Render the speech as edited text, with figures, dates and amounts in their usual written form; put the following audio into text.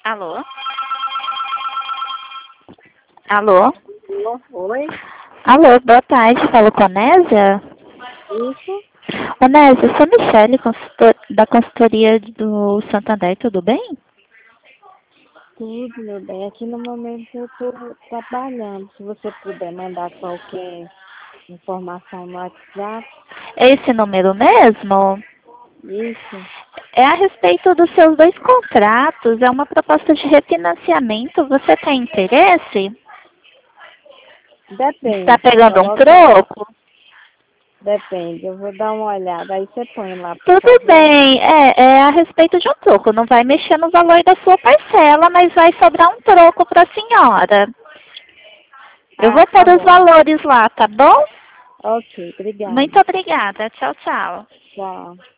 Alô? Alô? Oi, Alô, boa tarde. Falo com a Nésia? isso, Ô, Nésia, eu sou Michele, da consultoria do Santander, tudo bem? tudo, meu bem. Aqui no momento eu estou trabalhando. Se você puder mandar qualquer informação no WhatsApp, É esse número mesmo? isso, É a respeito dos seus dois contratos, é uma proposta de refinanciamento. Você tem interesse? Está depende. pegando um Coloca, troco? depende. Eu vou dar uma olhada. Aí você põe lá, por Tudo favor. bem, é a respeito de um troco. Não vai mexer no valor da sua parcela, mas vai sobrar um troco para a senhora. Eu Ah, vou tá pôr os bom. valores lá, tá bom? Ok, obrigada. Muito obrigada. Tchau, tchau. Tchau.